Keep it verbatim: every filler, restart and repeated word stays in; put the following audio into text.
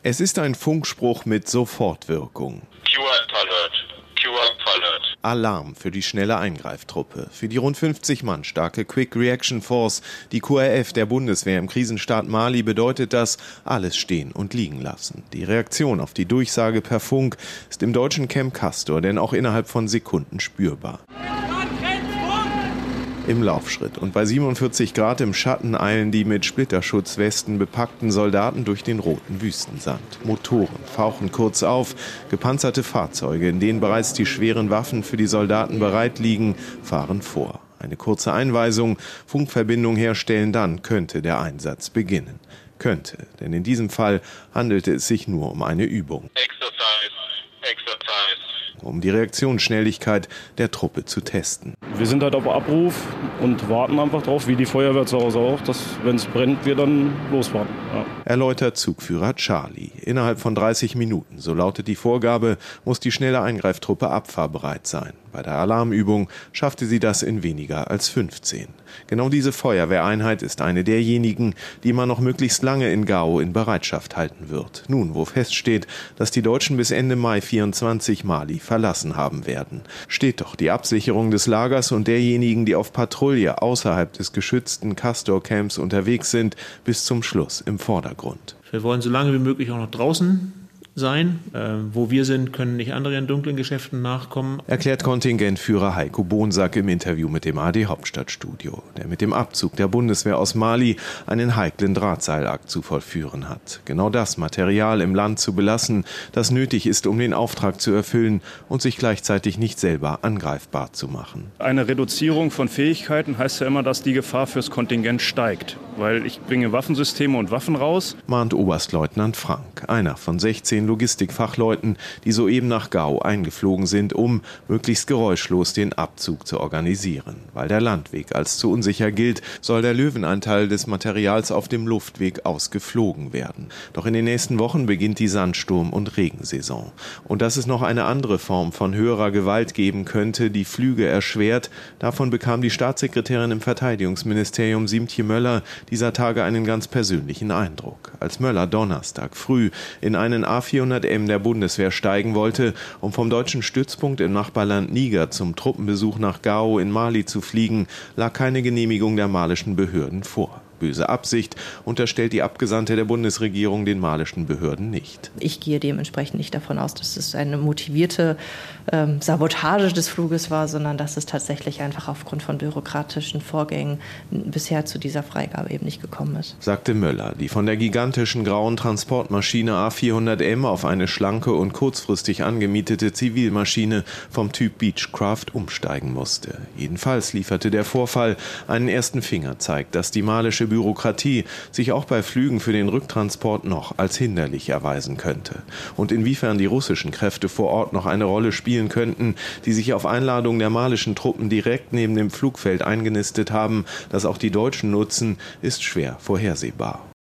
Es ist ein Funkspruch mit Sofortwirkung. Q R Alert. Q R Alert. Alarm für die schnelle Eingreiftruppe. Für die rund fünfzig Mann starke Quick Reaction Force, die Q R F der Bundeswehr im Krisenstaat Mali, bedeutet das alles stehen und liegen lassen. Die Reaktion auf die Durchsage per Funk ist im deutschen Camp Castor denn auch innerhalb von Sekunden spürbar. Im Laufschritt und bei siebenundvierzig Grad im Schatten eilen die mit Splitterschutzwesten bepackten Soldaten durch den roten Wüstensand. Motoren fauchen kurz auf, gepanzerte Fahrzeuge, in denen bereits die schweren Waffen für die Soldaten bereit liegen, fahren vor. Eine kurze Einweisung, Funkverbindung herstellen, dann könnte der Einsatz beginnen. Könnte, denn in diesem Fall handelte es sich nur um eine Übung. Exercise. Exercise. Um die Reaktionsschnelligkeit der Truppe zu testen. Wir sind halt auf Abruf und warten einfach drauf, wie die Feuerwehr zu Hause auch, dass, wenn es brennt, wir dann losfahren. Ja. Erläutert Zugführer Charlie. Innerhalb von dreißig Minuten, so lautet die Vorgabe, muss die schnelle Eingreiftruppe abfahrbereit sein. Bei der Alarmübung schaffte sie das in weniger als fünfzehn. Genau diese Feuerwehreinheit ist eine derjenigen, die man noch möglichst lange in Gao in Bereitschaft halten wird. Nun, wo feststeht, dass die Deutschen bis Ende Mai vierundzwanzig Mali verlassen haben werden, steht doch die Absicherung des Lagers und derjenigen, die auf Patrouille außerhalb des geschützten Castor-Camps unterwegs sind, bis zum Schluss im Vordergrund. Wir wollen so lange wie möglich auch noch draußen sein. Äh, wo wir sind, können nicht andere in dunklen Geschäften nachkommen. Erklärt Kontingentführer Heiko Bonsack im Interview mit dem A R D Hauptstadtstudio, der mit dem Abzug der Bundeswehr aus Mali einen heiklen Drahtseilakt zu vollführen hat. Genau das Material im Land zu belassen, das nötig ist, um den Auftrag zu erfüllen und sich gleichzeitig nicht selber angreifbar zu machen. Eine Reduzierung von Fähigkeiten heißt ja immer, dass die Gefahr fürs Kontingent steigt. Weil ich bringe Waffensysteme und Waffen raus. Mahnt Oberstleutnant Frank, einer von sechzehn Logistikfachleuten, die soeben nach Gao eingeflogen sind, um möglichst geräuschlos den Abzug zu organisieren. Weil der Landweg als zu unsicher gilt, soll der Löwenanteil des Materials auf dem Luftweg ausgeflogen werden. Doch in den nächsten Wochen beginnt die Sandsturm- und Regensaison. Und dass es noch eine andere Form von höherer Gewalt geben könnte, die Flüge erschwert, davon bekam die Staatssekretärin im Verteidigungsministerium Siemtje Möller dieser Tage einen ganz persönlichen Eindruck. Als Möller Donnerstag früh in einen A vierhundert M der Bundeswehr steigen wollte, um vom deutschen Stützpunkt im Nachbarland Niger zum Truppenbesuch nach Gao in Mali zu fliegen, lag keine Genehmigung der malischen Behörden vor. Böse Absicht unterstellt die Abgesandte der Bundesregierung den malischen Behörden nicht. Ich gehe dementsprechend nicht davon aus, dass es eine motivierte ähm, Sabotage des Fluges war, sondern dass es tatsächlich einfach aufgrund von bürokratischen Vorgängen bisher zu dieser Freigabe eben nicht gekommen ist. Sagte Möller, die von der gigantischen grauen Transportmaschine A vierhundert M auf eine schlanke und kurzfristig angemietete Zivilmaschine vom Typ Beechcraft umsteigen musste. Jedenfalls lieferte der Vorfall einen ersten Fingerzeig, dass die malische Bürokratie sich auch bei Flügen für den Rücktransport noch als hinderlich erweisen könnte. Und inwiefern die russischen Kräfte vor Ort noch eine Rolle spielen könnten, die sich auf Einladung der malischen Truppen direkt neben dem Flugfeld eingenistet haben, das auch die Deutschen nutzen, ist schwer vorhersehbar.